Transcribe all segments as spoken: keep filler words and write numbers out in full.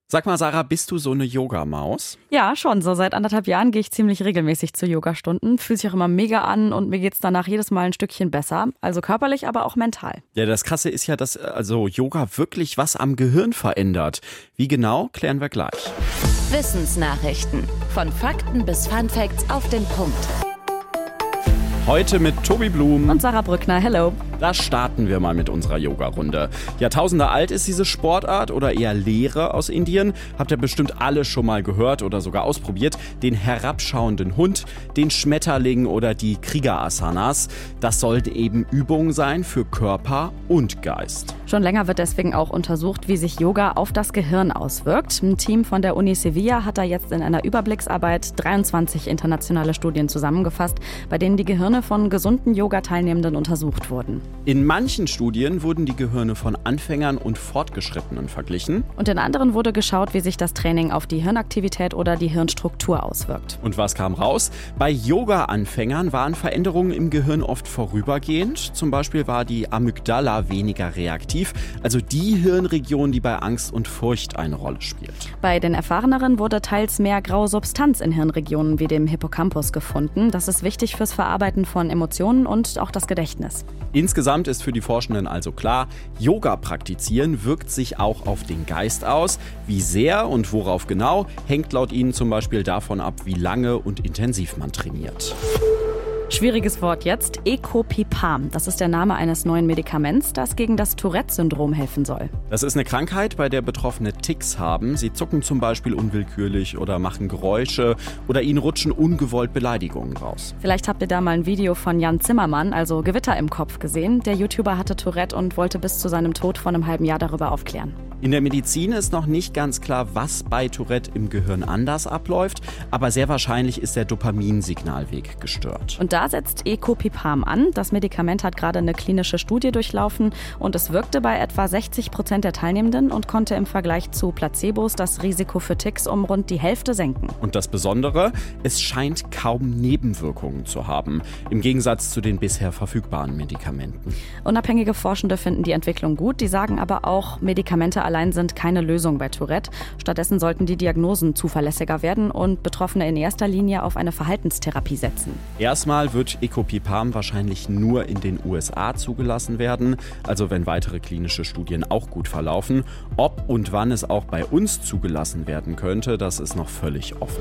Sag mal, Sarah, bist du so eine Yogamaus? Ja, schon. So seit anderthalb Jahren gehe ich ziemlich regelmäßig zu Yogastunden. Fühlt sich auch immer mega an und mir geht's danach jedes Mal ein Stückchen besser. Also körperlich, aber auch mental. Ja, das Krasse ist ja, dass also Yoga wirklich was am Gehirn verändert. Wie genau, klären wir gleich. Wissensnachrichten. Von Fakten bis Funfacts auf den Punkt. Heute mit Tobi Blum und Sarah Brückner. Hello. Da starten wir mal mit unserer Yoga-Runde. Jahrtausende alt ist diese Sportart oder eher Lehre aus Indien. Habt ihr bestimmt alle schon mal gehört oder sogar ausprobiert. Den herabschauenden Hund, den Schmetterling oder die Kriegerasanas. Das sollten eben Übungen sein für Körper und Geist. Schon länger wird deswegen auch untersucht, wie sich Yoga auf das Gehirn auswirkt. Ein Team von der Uni Sevilla hat da jetzt in einer Überblicksarbeit dreiundzwanzig internationale Studien zusammengefasst, bei denen die Gehirne von gesunden Yoga-Teilnehmenden untersucht wurden. In manchen Studien wurden die Gehirne von Anfängern und Fortgeschrittenen verglichen. Und in anderen wurde geschaut, wie sich das Training auf die Hirnaktivität oder die Hirnstruktur auswirkt. Und was kam raus? Bei Yoga-Anfängern waren Veränderungen im Gehirn oft vorübergehend. Zum Beispiel war die Amygdala weniger reaktiv, also die Hirnregion, die bei Angst und Furcht eine Rolle spielt. Bei den Erfahreneren wurde teils mehr graue Substanz in Hirnregionen wie dem Hippocampus gefunden. Das ist wichtig fürs Verarbeiten von Emotionen und auch das Gedächtnis. Insgesamt ist für die Forschenden also klar, Yoga praktizieren wirkt sich auch auf den Geist aus. Wie sehr und worauf genau, hängt laut ihnen zum Beispiel davon ab, wie lange und intensiv man trainiert. Schwieriges Wort jetzt, Ecopipam. Das ist der Name eines neuen Medikaments, das gegen das Tourette-Syndrom helfen soll. Das ist eine Krankheit, bei der Betroffene Tics haben. Sie zucken zum Beispiel unwillkürlich oder machen Geräusche oder ihnen rutschen ungewollt Beleidigungen raus. Vielleicht habt ihr da mal ein Video von Jan Zimmermann, also Gewitter im Kopf, gesehen. Der YouTuber hatte Tourette und wollte bis zu seinem Tod vor einem halben Jahr darüber aufklären. In der Medizin ist noch nicht ganz klar, was bei Tourette im Gehirn anders abläuft, aber sehr wahrscheinlich ist der Dopaminsignalweg gestört. Und da setzt Ecopipam an. Das Medikament hat gerade eine klinische Studie durchlaufen und es wirkte bei etwa sechzig Prozent der Teilnehmenden und konnte im Vergleich zu Placebos das Risiko für Tics um rund die Hälfte senken. Und das Besondere, es scheint kaum Nebenwirkungen zu haben, im Gegensatz zu den bisher verfügbaren Medikamenten. Unabhängige Forschende finden die Entwicklung gut, die sagen aber auch, Medikamente allein sind keine Lösung bei Tourette. Stattdessen sollten die Diagnosen zuverlässiger werden und Betroffene in erster Linie auf eine Verhaltenstherapie setzen. Erstmal wird Ecopipam wahrscheinlich nur in den U S A zugelassen werden, also wenn weitere klinische Studien auch gut verlaufen. Ob und wann es auch bei uns zugelassen werden könnte, das ist noch völlig offen.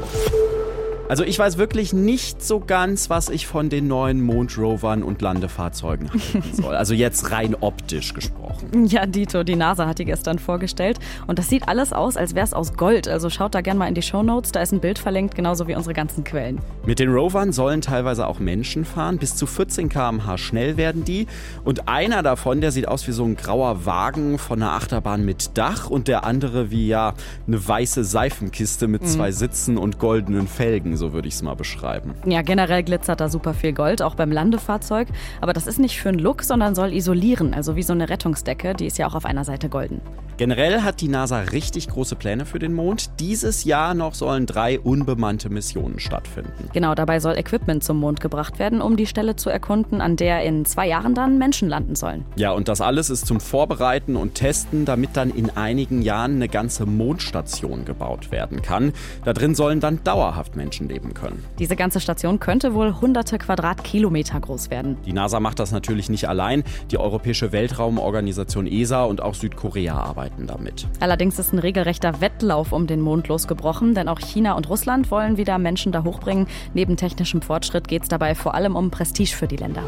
Also ich weiß wirklich nicht so ganz, was ich von den neuen Mondrovern und Landefahrzeugen halten soll. Also jetzt rein optisch gesprochen. Ja, Dito, die NASA hat die gestern vorgestellt. Und das sieht alles aus, als wäre es aus Gold. Also schaut da gerne mal in die Shownotes, da ist ein Bild verlinkt, genauso wie unsere ganzen Quellen. Mit den Rovern sollen teilweise auch Menschen fahren. Bis zu vierzehn Kilometer pro Stunde schnell werden die. Und einer davon, der sieht aus wie so ein grauer Wagen von einer Achterbahn mit Dach. Und der andere wie, ja, eine weiße Seifenkiste mit mhm. zwei Sitzen und goldenen Felgen. So würde ich es mal beschreiben. Ja, generell glitzert da super viel Gold, auch beim Landefahrzeug. Aber das ist nicht für einen Look, sondern soll isolieren, also wie so eine Rettungsdecke. Die ist ja auch auf einer Seite golden. Generell hat die NASA richtig große Pläne für den Mond. Dieses Jahr noch sollen drei unbemannte Missionen stattfinden. Genau, dabei soll Equipment zum Mond gebracht werden, um die Stelle zu erkunden, an der in zwei Jahren dann Menschen landen sollen. Ja, und das alles ist zum Vorbereiten und Testen, damit dann in einigen Jahren eine ganze Mondstation gebaut werden kann. Da drin sollen dann dauerhaft Menschen leben können. Diese ganze Station könnte wohl hunderte Quadratkilometer groß werden. Die NASA macht das natürlich nicht allein. Die Europäische Weltraumorganisation E S A und auch Südkorea arbeiten damit. Allerdings ist ein regelrechter Wettlauf um den Mond losgebrochen, denn auch China und Russland wollen wieder Menschen da hochbringen. Neben technischem Fortschritt geht es dabei vor allem um Prestige für die Länder.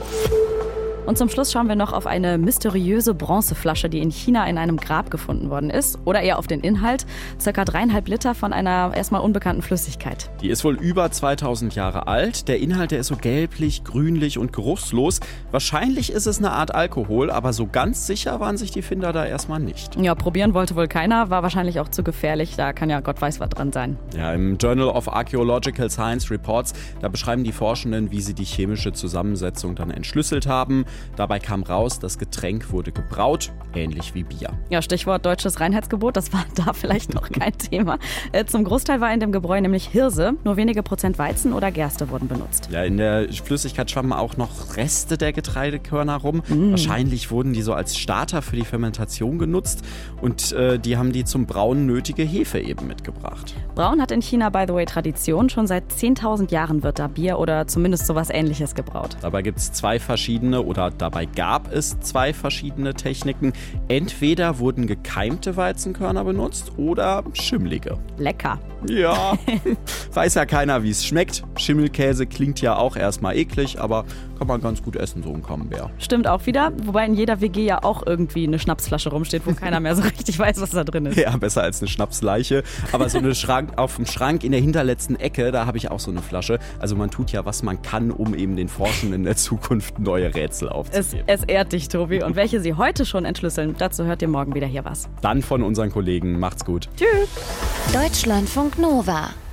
Und zum Schluss schauen wir noch auf eine mysteriöse Bronzeflasche, die in China in einem Grab gefunden worden ist. Oder eher auf den Inhalt. Circa dreieinhalb Liter von einer erstmal unbekannten Flüssigkeit. Die ist wohl über zweitausend Jahre alt. Der Inhalt, der ist so gelblich, grünlich und geruchslos. Wahrscheinlich ist es eine Art Alkohol, aber so ganz sicher waren sich die Finder da erstmal nicht. Ja, probieren wollte wohl keiner, war wahrscheinlich auch zu gefährlich. Da kann ja Gott weiß was dran sein. Ja, im Journal of Archaeological Science Reports, da beschreiben die Forschenden, wie sie die chemische Zusammensetzung dann entschlüsselt haben. Dabei kam raus, das Getränk wurde gebraut, ähnlich wie Bier. Ja, Stichwort deutsches Reinheitsgebot, das war da vielleicht noch kein Thema. Äh, zum Großteil war in dem Gebräu nämlich Hirse, nur wenige Prozent Weizen oder Gerste wurden benutzt. Ja, in der Flüssigkeit schwammen auch noch Reste der Getreidekörner rum. Mm. Wahrscheinlich wurden die so als Starter für die Fermentation genutzt und äh, die haben die zum Brauen nötige Hefe eben mitgebracht. Brauen hat in China, by the way, Tradition. Schon seit zehntausend Jahren wird da Bier oder zumindest sowas Ähnliches gebraut. Dabei gibt es zwei verschiedene oder dabei gab es zwei verschiedene Techniken. Entweder wurden gekeimte Weizenkörner benutzt oder schimmlige. Lecker. Ja, weiß ja keiner, wie es schmeckt. Schimmelkäse klingt ja auch erstmal eklig, aber kann man ganz gut essen, so ein Camembert. Stimmt auch wieder, wobei in jeder W G ja auch irgendwie eine Schnapsflasche rumsteht, wo keiner mehr so richtig weiß, was da drin ist. Ja, besser als eine Schnapsleiche. Aber so eine Schrank auf dem Schrank in der hinterletzten Ecke, da habe ich auch so eine Flasche. Also man tut ja, was man kann, um eben den Forschenden in der Zukunft neue Rätsel aufzugeben. Es, es ehrt dich, Tobi. Und welche sie heute schon entschlüsseln, dazu hört ihr morgen wieder hier was. Dann von unseren Kollegen. Macht's gut. Tschüss. Deutschlandfunk Nova.